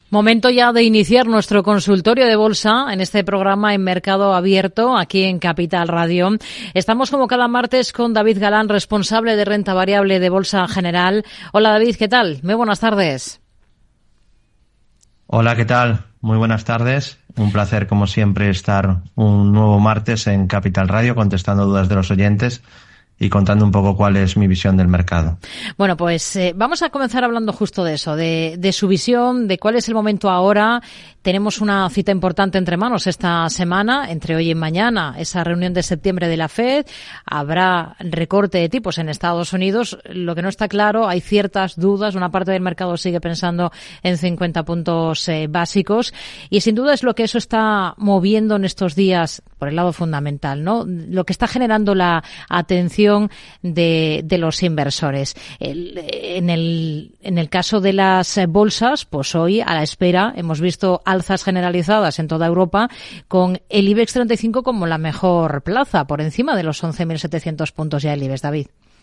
Momento ya de iniciar nuestro consultorio de bolsa en este programa en Mercado Abierto, aquí en Capital Radio. Estamos como cada martes con David Galán, responsable de renta variable de Bolsa General. Hola David, ¿qué tal? Muy buenas tardes. Hola, ¿qué tal? Muy buenas tardes. Un placer, como siempre, estar un nuevo martes en Capital Radio contestando dudas de los oyentes y contando un poco cuál es mi visión del mercado. Bueno, pues vamos a comenzar hablando justo de eso, de su visión, de cuál es el momento ahora. Tenemos una cita importante entre manos esta semana, entre hoy y mañana, esa reunión de septiembre de la FED. Habrá recorte de tipos en Estados Unidos. Lo que no está claro, hay ciertas dudas. Una parte del mercado sigue pensando en 50 puntos básicos. Y sin duda es lo que eso está moviendo en estos días por el lado fundamental, ¿no? Lo que está generando la atención de los inversores. En el caso de las bolsas, pues hoy a la espera hemos visto alzas generalizadas en toda Europa, con el IBEX 35 como la mejor plaza, por encima de los 11.700 puntos ya el IBEX, David.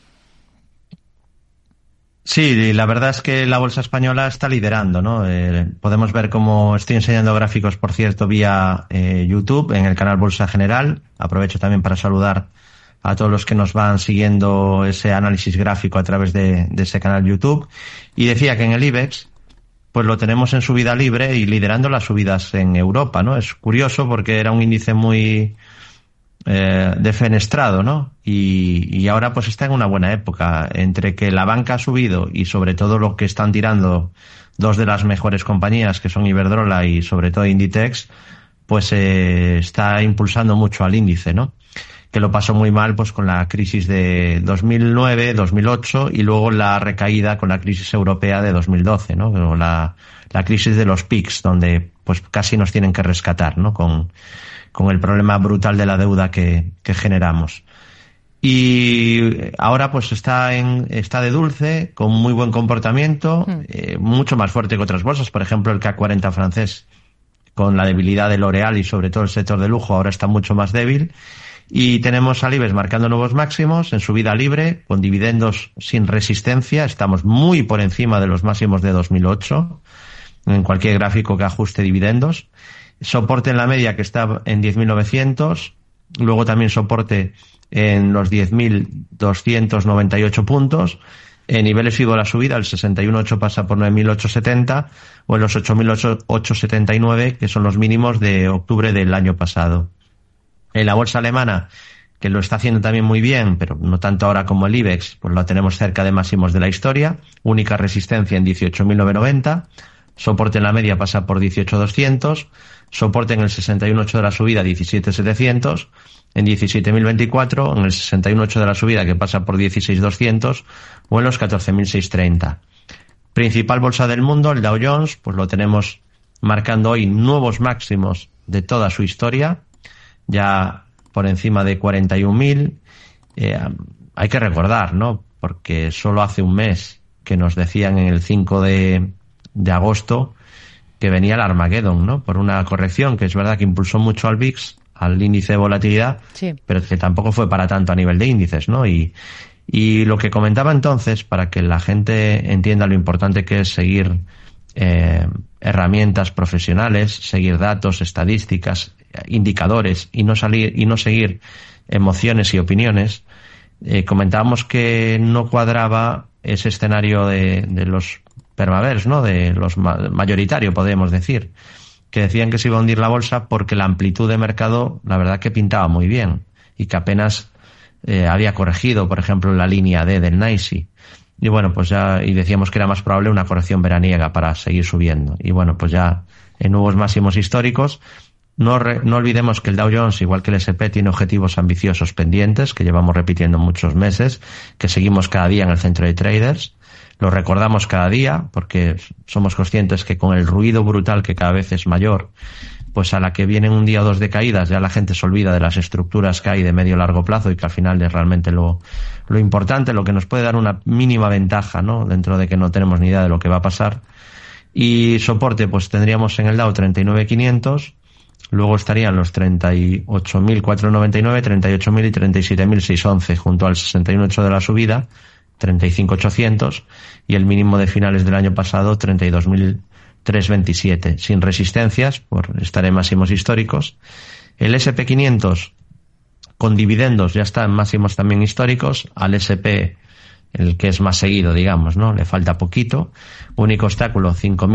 Sí, la verdad es que la bolsa española está liderando, ¿no? Podemos ver cómo estoy enseñando gráficos, por cierto, vía YouTube, en el canal Bolsa General. Aprovecho también para saludar a todos los que nos van siguiendo ese análisis gráfico a través de ese canal YouTube. Y decía que en el IBEX, pues lo tenemos en subida libre y liderando las subidas en Europa, ¿no? Es curioso porque era un índice muy defenestrado, ¿no? Y ahora pues está en una buena época, entre que la banca ha subido y sobre todo lo que están tirando dos de las mejores compañías, que son Iberdrola y sobre todo Inditex, pues está impulsando mucho al índice, ¿no? Que lo pasó muy mal pues con la crisis de 2009, 2008 y luego la recaída con la crisis europea de 2012, ¿no? La crisis de los PICs, donde pues casi nos tienen que rescatar, ¿no? Con el problema brutal de la deuda que generamos. Y ahora pues está de dulce, con muy buen comportamiento, mucho más fuerte que otras bolsas. Por ejemplo, el CAC 40 francés, con la debilidad de L'Oréal y sobre todo el sector de lujo, ahora está mucho más débil. Y tenemos al IBEX marcando nuevos máximos en subida libre, con dividendos sin resistencia. Estamos muy por encima de los máximos de 2008, en cualquier gráfico que ajuste dividendos. Soporte en la media que está en 10.900, luego también soporte en los 10.298 puntos. En niveles FIBO la subida, el 61.8 pasa por 9.870 o en los 8.879, que son los mínimos de octubre del año pasado. En la bolsa alemana, que lo está haciendo también muy bien, pero no tanto ahora como el IBEX, pues lo tenemos cerca de máximos de la historia. Única resistencia en 18.990. Soporte en la media pasa por 18.200. Soporte en el 61.8 de la subida, 17.700. En 17.024. En el 61.8 de la subida, que pasa por 16.200. O en los 14.630. Principal bolsa del mundo, el Dow Jones, pues lo tenemos marcando hoy nuevos máximos de toda su historia, ya por encima de 41.000. Hay que recordar, ¿no? Porque solo hace un mes que nos decían en el 5 de agosto que venía el Armageddon, ¿no? Por una corrección que es verdad que impulsó mucho al VIX, al índice de volatilidad, sí, pero que tampoco fue para tanto a nivel de índices, ¿no? Y lo que comentaba entonces, para que la gente entienda lo importante que es seguir herramientas profesionales, seguir datos, estadísticas, indicadores y no seguir emociones y opiniones, comentábamos que no cuadraba ese escenario de los permavers, ¿no? De los mayoritario, podemos decir, que decían que se iba a hundir la bolsa porque la amplitud de mercado, la verdad que pintaba muy bien y que apenas había corregido, por ejemplo, la línea D del NYSE. Y bueno, pues ya, y decíamos que era más probable una corrección veraniega para seguir subiendo. Y bueno, pues ya en nuevos máximos históricos. No olvidemos que el Dow Jones, igual que el S&P, tiene objetivos ambiciosos pendientes, que llevamos repitiendo muchos meses, que seguimos cada día en el centro de traders. Lo recordamos cada día porque somos conscientes que con el ruido brutal que cada vez es mayor, pues a la que vienen un día o dos de caídas, ya la gente se olvida de las estructuras que hay de medio largo plazo y que al final es realmente lo importante, lo que nos puede dar una mínima ventaja, ¿no? Dentro de que no tenemos ni idea de lo que va a pasar. Y soporte, pues tendríamos en el Dow 39.500, luego estarían los 38.499, 38.000 y 37.611 junto al 61.8 de la subida, 35.800, y el mínimo de finales del año pasado, 32.000 3,27, sin resistencias por estar en máximos históricos. El SP500 con dividendos ya está en máximos también históricos. Al SP, el que es más seguido, digamos, ¿no?, le falta poquito. Único obstáculo,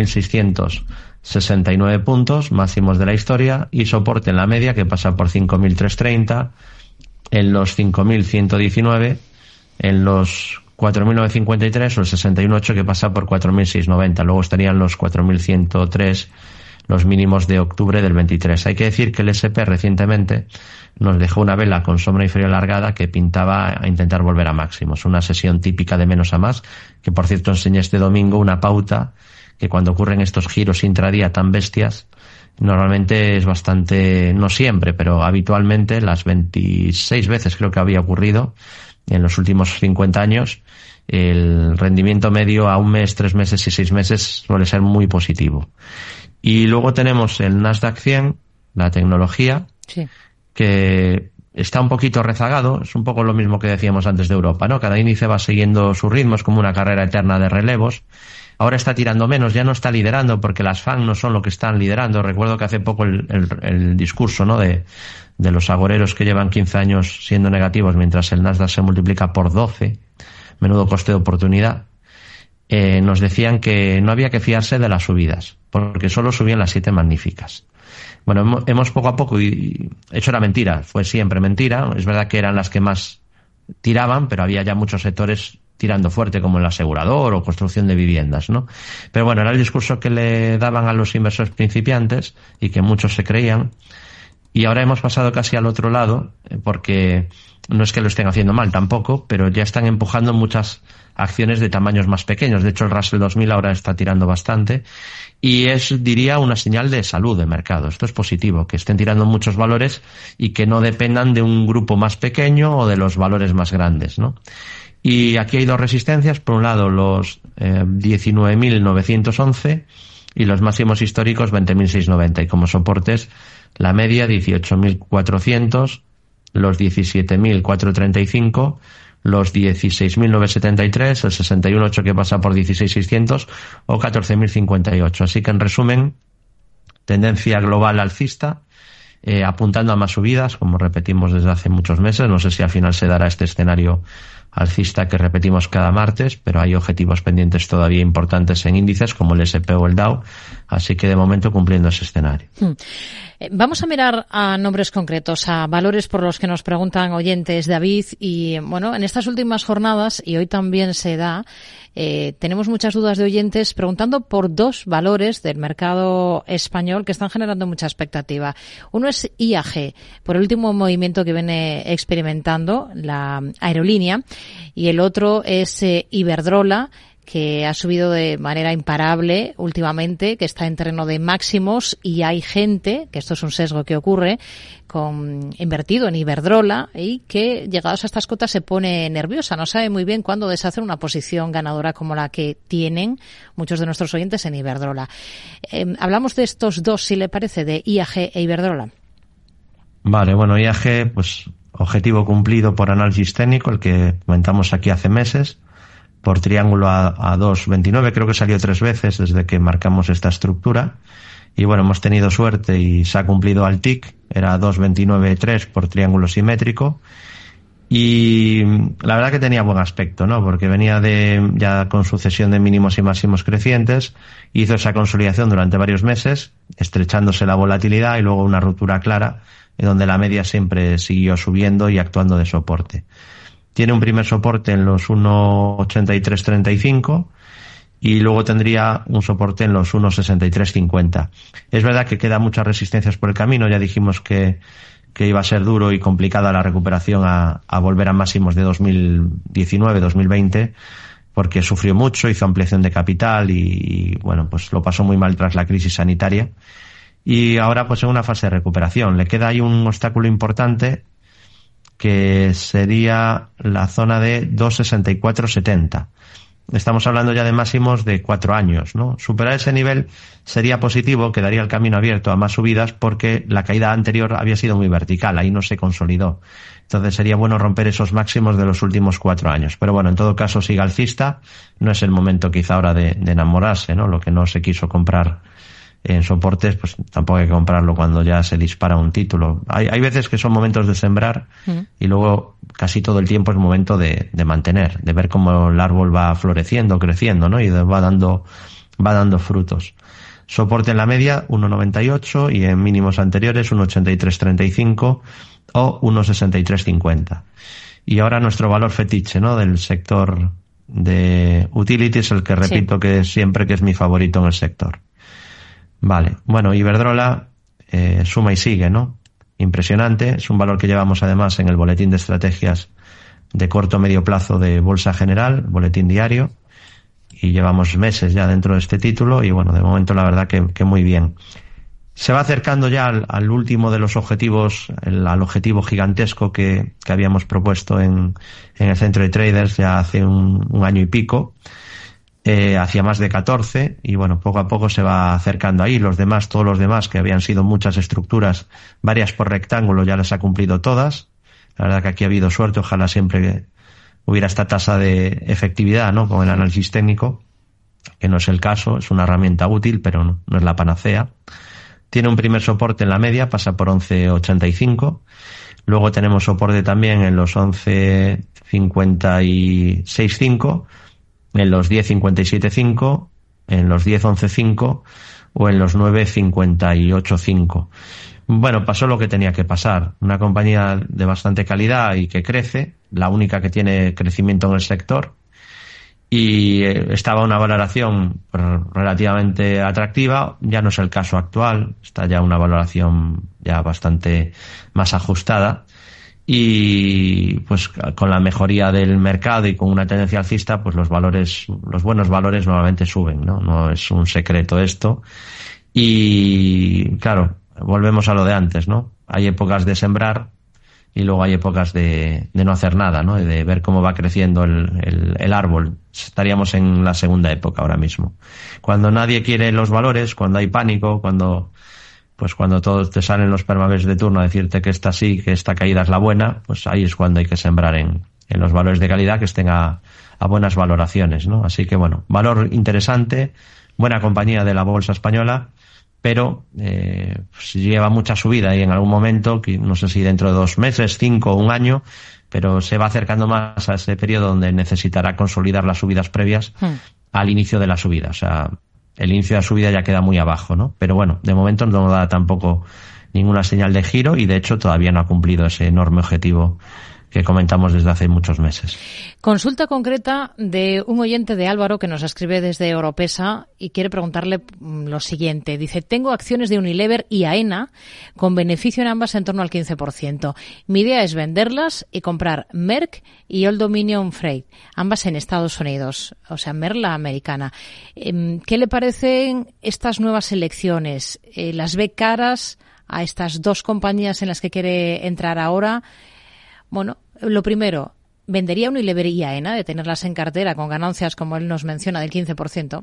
5.669 puntos, máximos de la historia, y soporte en la media que pasa por 5.330, en los 5.119, en los 4.953 o el 61.8 que pasa por 4.690. Luego estarían los 4.103, los mínimos de octubre del 23. Hay que decir que el SP recientemente nos dejó una vela con sombra inferior alargada que pintaba a intentar volver a máximos. Una sesión típica de menos a más, que por cierto enseñé este domingo una pauta que cuando ocurren estos giros intradía tan bestias, normalmente es bastante, no siempre, pero habitualmente, las 26 veces creo que había ocurrido en los últimos 50 años, el rendimiento medio a un mes, 3 meses y 6 meses suele ser muy positivo. Y luego tenemos el Nasdaq 100, la tecnología, sí, que está un poquito rezagado. Es un poco lo mismo que decíamos antes de Europa, ¿no? Cada índice va siguiendo su ritmo, es como una carrera eterna de relevos. Ahora está tirando menos, ya no está liderando porque las FANG no son lo que están liderando. Recuerdo que hace poco el discurso, ¿no?, de los agoreros que llevan 15 años siendo negativos mientras el Nasdaq se multiplica por 12, menudo coste de oportunidad, nos decían que no había que fiarse de las subidas, porque solo subían las 7 magníficas. Bueno, hemos poco a poco, y eso era mentira, fue siempre mentira. Es verdad que eran las que más tiraban, pero había ya muchos sectores tirando fuerte, como el asegurador o construcción de viviendas, ¿no? Pero bueno, era el discurso que le daban a los inversores principiantes y que muchos se creían. Y ahora hemos pasado casi al otro lado, porque no es que lo estén haciendo mal tampoco, pero ya están empujando muchas acciones de tamaños más pequeños. De hecho, el Russell 2000 ahora está tirando bastante y es, diría, una señal de salud de mercado. Esto es positivo, que estén tirando muchos valores y que no dependan de un grupo más pequeño o de los valores más grandes, ¿no? Y aquí hay 2 resistencias. Por un lado, los 19.911 y los máximos históricos 20.690. Y como soportes, la media 18.400, los 17.435, los 16.973, el 61.8 que pasa por 16.600 o 14.058. Así que en resumen, tendencia global alcista, apuntando a más subidas, como repetimos desde hace muchos meses. No sé si al final se dará este escenario alcista que repetimos cada martes, pero hay objetivos pendientes todavía importantes en índices como el S&P o el Dow, así que de momento cumpliendo ese escenario. Vamos a mirar a nombres concretos, a valores por los que nos preguntan oyentes, David, y bueno, en estas últimas jornadas, y hoy también se da, tenemos muchas dudas de oyentes preguntando por 2 valores del mercado español que están generando mucha expectativa. Uno es IAG, por el último movimiento que viene experimentando la aerolínea, y el otro es Iberdrola, que ha subido de manera imparable últimamente, que está en terreno de máximos, y hay gente, que esto es un sesgo que ocurre, invertido en Iberdrola y que llegados a estas cotas se pone nerviosa, no sabe muy bien cuándo deshacer una posición ganadora como la que tienen muchos de nuestros oyentes en Iberdrola. Hablamos de estos 2, si le parece, de IAG e Iberdrola. Vale, bueno, IAG, pues objetivo cumplido por análisis técnico, el que comentamos aquí hace meses, por triángulo a 2,29, creo que salió 3 veces desde que marcamos esta estructura. Y bueno, hemos tenido suerte y se ha cumplido al TIC, era 2,29,3 por triángulo simétrico. Y la verdad que tenía buen aspecto, ¿no? Porque venía ya con sucesión de mínimos y máximos crecientes, hizo esa consolidación durante varios meses, estrechándose la volatilidad y luego una ruptura clara, en donde la media siempre siguió subiendo y actuando de soporte. Tiene un primer soporte en los 1,8335 y luego tendría un soporte en los 1,6350. Es verdad que quedan muchas resistencias por el camino. Ya dijimos que iba a ser duro y complicada la recuperación a volver a máximos de 2019-2020, porque sufrió mucho, hizo ampliación de capital y bueno, pues lo pasó muy mal tras la crisis sanitaria. Y ahora pues en una fase de recuperación. Le queda ahí un obstáculo importante, que sería la zona de 2,6470. Estamos hablando ya de máximos de 4 años, ¿no? Superar ese nivel sería positivo, quedaría el camino abierto a más subidas, porque la caída anterior había sido muy vertical, ahí no se consolidó. Entonces sería bueno romper esos máximos de los últimos 4 años. Pero bueno, en todo caso sigue alcista, no es el momento quizá ahora de enamorarse, ¿no? Lo que no se quiso comprar En soportes, pues tampoco hay que comprarlo cuando ya se dispara un título. Hay veces que son momentos de sembrar y luego casi todo el tiempo es momento de mantener, de ver cómo el árbol va floreciendo, creciendo, ¿no? Y va dando frutos. Soporte en la media 1,98 y en mínimos anteriores 1,8335 o 1,6350. Y ahora nuestro valor fetiche, ¿no? Del sector de utilities, el que repito que siempre que es mi favorito en el sector. Vale, bueno, Iberdrola suma y sigue, ¿no? Impresionante, es un valor que llevamos además en el boletín de estrategias de corto o medio plazo de Bolsa General, boletín diario, y llevamos meses ya dentro de este título y bueno, de momento la verdad que muy bien. Se va acercando ya al último de los objetivos, al objetivo gigantesco que habíamos propuesto en el centro de traders ya hace un año y pico, hacia más de 14, y bueno, poco a poco se va acercando ahí. Todos los demás, que habían sido muchas estructuras, varias por rectángulo, ya las ha cumplido todas. La verdad que aquí ha habido suerte, ojalá siempre hubiera esta tasa de efectividad, ¿no? Con el análisis técnico, que no es el caso, es una herramienta útil, pero no es la panacea. Tiene un primer soporte en la media, pasa por 11,85. Luego tenemos soporte también en los 11,56,5, en los 10,57,5, en los 10,11,5 o en los 9,58,5. Bueno, pasó lo que tenía que pasar. Una compañía de bastante calidad y que crece, la única que tiene crecimiento en el sector, y estaba una valoración relativamente atractiva. Ya no es el caso actual, está ya una valoración ya bastante más ajustada, y pues con la mejoría del mercado y con una tendencia alcista, pues los buenos valores normalmente suben, no es un secreto esto. Y claro, volvemos a lo de antes, ¿no? Hay épocas de sembrar y luego hay épocas de no hacer nada, ¿no? De ver cómo va creciendo el árbol. Estaríamos en la segunda época ahora mismo. Cuando nadie quiere los valores, cuando hay pánico, cuando todos te salen los permabés de turno a decirte que esta sí, que esta caída es la buena, pues ahí es cuando hay que sembrar en los valores de calidad que estén a buenas valoraciones, ¿no? Así que bueno, valor interesante, buena compañía de la bolsa española, pero pues lleva mucha subida y en algún momento, no sé si dentro de 2 meses, 5 o 1 año, pero se va acercando más a ese periodo donde necesitará consolidar las subidas previas al inicio de la subida. O sea, el inicio de la subida ya queda muy abajo, ¿no? Pero bueno, de momento no da tampoco ninguna señal de giro y de hecho todavía no ha cumplido ese enorme objetivo que comentamos desde hace muchos meses. Consulta concreta de un oyente de Álvaro que nos escribe desde Oropesa y quiere preguntarle lo siguiente. Dice, tengo acciones de Unilever y AENA con beneficio en ambas en torno al 15%. Mi idea es venderlas y comprar Merck y Old Dominion Freight, ambas en Estados Unidos, o sea, Merck la americana. ¿Qué le parecen estas nuevas elecciones? ¿Las ve caras a estas dos compañías en las que quiere entrar ahora? Bueno, lo primero, ¿vendería Unilever y AENA de tenerlas en cartera con ganancias, como él nos menciona, del 15%?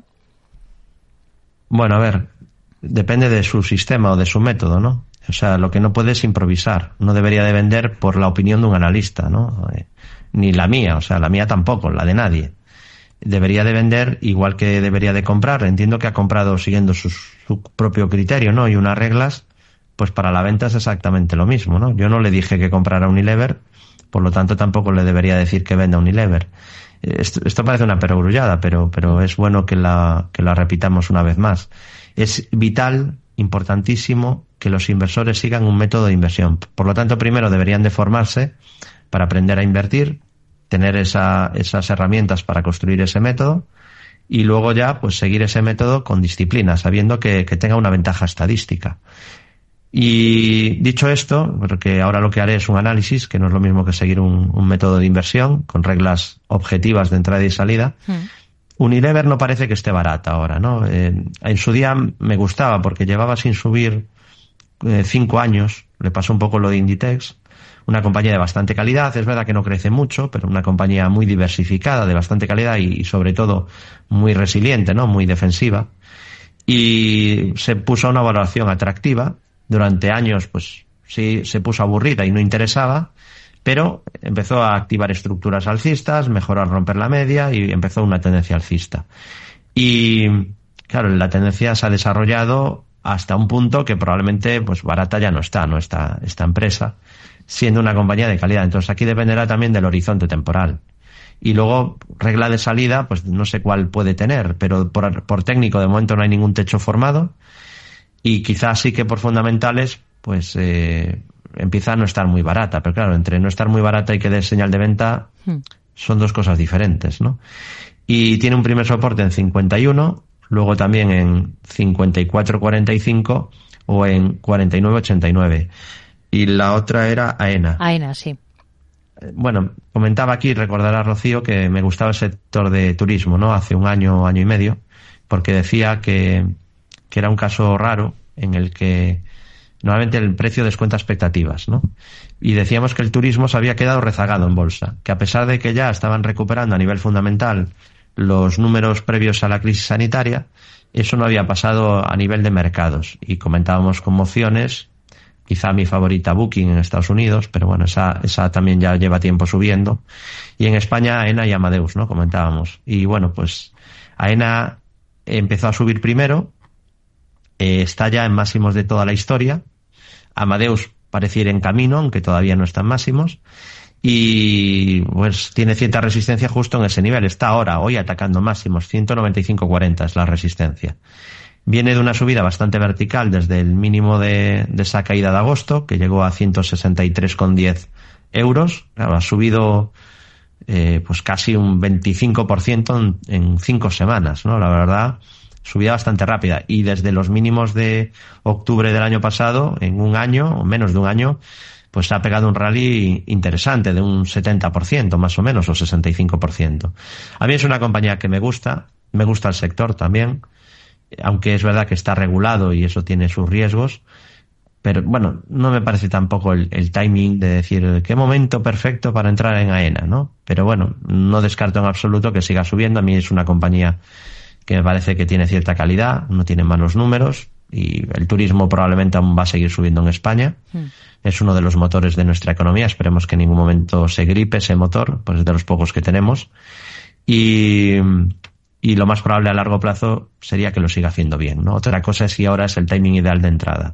Bueno, a ver, depende de su sistema o de su método, ¿no? O sea, lo que no puede es improvisar. No debería de vender por la opinión de un analista, ¿no? Ni la mía, o sea, la mía tampoco, la de nadie. Debería de vender igual que debería de comprar. Entiendo que ha comprado siguiendo su propio criterio, ¿no? Y unas reglas, pues para la venta es exactamente lo mismo, ¿no? Yo no le dije que comprara Unilever, por lo tanto tampoco le debería decir que venda Unilever. Esto parece una perogrullada, pero es bueno que la repitamos una vez más. Es vital, importantísimo, que los inversores sigan un método de inversión. Por lo tanto, primero deberían de formarse para aprender a invertir, tener esas herramientas para construir ese método y luego ya pues seguir ese método con disciplina, sabiendo que tenga una ventaja estadística. Y dicho esto, porque ahora lo que haré es un análisis, que no es lo mismo que seguir un método de inversión con reglas objetivas de entrada y salida. Unilever no parece que esté barata ahora, ¿no? En su día me gustaba porque llevaba sin subir 5 años, le pasó un poco lo de Inditex, una compañía de bastante calidad, es verdad que no crece mucho, pero una compañía muy diversificada, de bastante calidad y sobre todo muy resiliente, ¿no? Muy defensiva. Y se puso a una valoración atractiva. Durante años, pues sí, se puso aburrida y no interesaba, pero empezó a activar estructuras alcistas, mejoró a romper la media y empezó una tendencia alcista. Y claro, la tendencia se ha desarrollado hasta un punto que probablemente pues barata ya no está esta empresa, siendo una compañía de calidad. Entonces aquí dependerá también del horizonte temporal. Y luego, regla de salida, pues no sé cuál puede tener, pero por técnico de momento no hay ningún techo formado, y quizás sí que por fundamentales pues empieza a no estar muy barata. Pero claro, entre no estar muy barata y que dé señal de venta son dos cosas diferentes, ¿no? Y tiene un primer soporte en 51, luego también en 54.45 o en 49.89. Y la otra era AENA. AENA, sí. Bueno, comentaba aquí, recordará Rocío, que me gustaba el sector de turismo, ¿no? Hace un año, año y medio, porque decía que era un caso raro en el que normalmente el precio descuenta expectativas, ¿no? Y decíamos que el turismo se había quedado rezagado en bolsa, que a pesar de que ya estaban recuperando a nivel fundamental los números previos a la crisis sanitaria, eso no había pasado a nivel de mercados. Y comentábamos con mociones, quizá mi favorita Booking en Estados Unidos, pero bueno, esa también ya lleva tiempo subiendo. Y en España AENA y Amadeus, ¿no? Comentábamos. Y bueno, pues AENA empezó a subir primero, está ya en máximos de toda la historia. Amadeus parece ir en camino, aunque todavía no está en máximos. Y pues tiene cierta resistencia justo en ese nivel. Está hoy atacando máximos, 195.40 es la resistencia. Viene de una subida bastante vertical desde el mínimo de esa caída de agosto, que llegó a 163,10 euros. Claro, ha subido pues casi un 25% en 5 semanas, ¿no? La verdad, subida bastante rápida. Y desde los mínimos de octubre del año pasado, en un año, o menos de un año, pues ha pegado un rally interesante de un 70% más o menos, o 65%. A mí es una compañía que me gusta el sector también, aunque es verdad que está regulado y eso tiene sus riesgos, pero bueno, no me parece tampoco el timing de decir qué momento perfecto para entrar en AENA, ¿no? Pero bueno, no descarto en absoluto que siga subiendo. A mí es una compañía que me parece que tiene cierta calidad, no tiene malos números, y el turismo probablemente aún va a seguir subiendo en España. Es uno de los motores de nuestra economía, esperemos que en ningún momento se gripe ese motor, pues es de los pocos que tenemos. Y lo más probable a largo plazo sería que lo siga haciendo bien, ¿no? Otra cosa es si ahora es el timing ideal de entrada.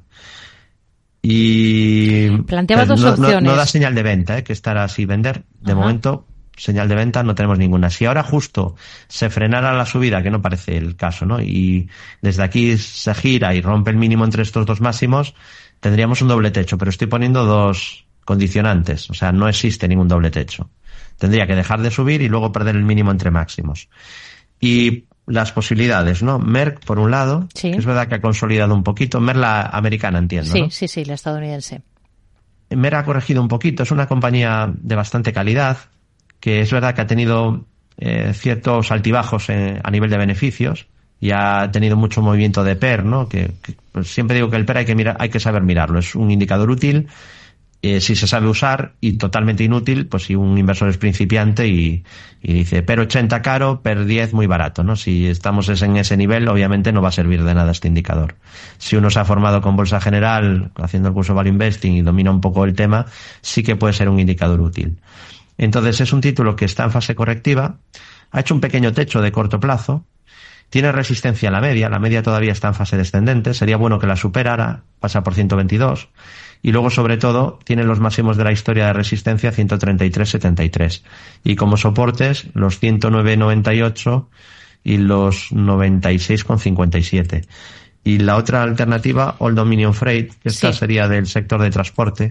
Y planteaba dos opciones. No da señal de venta, que estará así vender. De momento, señal de venta no tenemos ninguna. Si ahora justo se frenara la subida, que no parece el caso, ¿no? Y desde aquí se gira y rompe el mínimo entre estos dos máximos, tendríamos un doble techo. Pero estoy poniendo dos condicionantes. O sea, no existe ningún doble techo. Tendría que dejar de subir y luego perder el mínimo entre máximos. Y las posibilidades, ¿no? Merck, por un lado, sí, que es verdad que ha consolidado un poquito. Merck, la americana, entiendo, sí, ¿no? Sí, la estadounidense. Merck ha corregido un poquito. Es una compañía de bastante calidad, que es verdad que ha tenido ciertos altibajos a nivel de beneficios y ha tenido mucho movimiento de PER, ¿no? Que pues siempre digo que el PER hay que saber mirarlo. Es un indicador útil si se sabe usar, y totalmente inútil pues si un inversor es principiante y dice PER 80 caro, PER 10 muy barato, ¿no? Si estamos en ese nivel, obviamente no va a servir de nada este indicador. Si uno se ha formado con bolsa general, haciendo el curso Value Investing, y domina un poco el tema, sí que puede ser un indicador útil. Entonces es un título que está en fase correctiva, ha hecho un pequeño techo de corto plazo, tiene resistencia a la media todavía está en fase descendente, sería bueno que la superara, pasa por 122, y luego sobre todo tiene los máximos de la historia de resistencia 133,73, y como soportes los 109,98 y los 96,57. Y la otra alternativa, Old Dominion Freight, que esta sería del sector de transporte.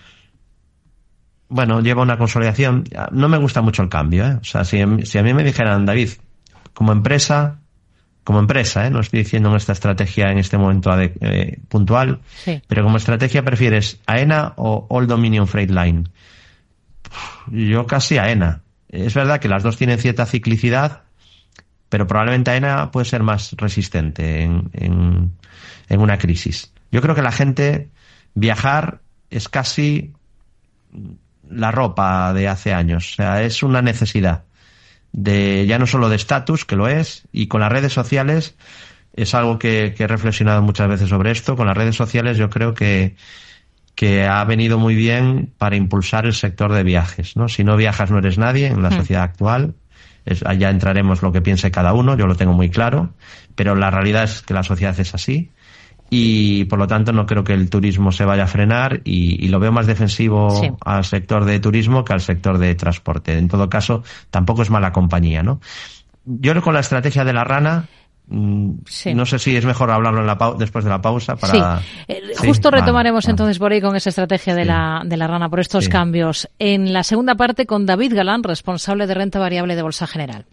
Bueno, lleva una consolidación. No me gusta mucho el cambio, ¿eh? O sea, si a mí me dijeran, David, como empresa, no estoy diciendo en esta estrategia en este momento puntual, sí, pero como estrategia, ¿prefieres AENA o Old Dominion Freight Line? Yo casi AENA. Es verdad que las dos tienen cierta ciclicidad, pero probablemente AENA puede ser más resistente en una crisis. Yo creo que la gente, viajar es casi la ropa de hace años, o sea, es una necesidad ya no solo de estatus, que lo es, y con las redes sociales es algo que he reflexionado muchas veces sobre esto. Con las redes sociales yo creo que ha venido muy bien para impulsar el sector de viajes, ¿no? Si no viajas no eres nadie en la sociedad actual. Allá entraremos lo que piense cada uno, yo lo tengo muy claro, pero la realidad es que la sociedad es así. y por lo tanto no creo que el turismo se vaya a frenar y lo veo más defensivo sí. al sector de turismo que al sector de transporte. En todo caso, tampoco es mala compañía, ¿no? Yo con la estrategia de la rana, sí. no sé si es mejor hablarlo después de la pausa para... Justo retomaremos entonces por ahí con esa estrategia de la rana por estos Sí. cambios. En la segunda parte con David Galán, responsable de renta variable de Bolsa General.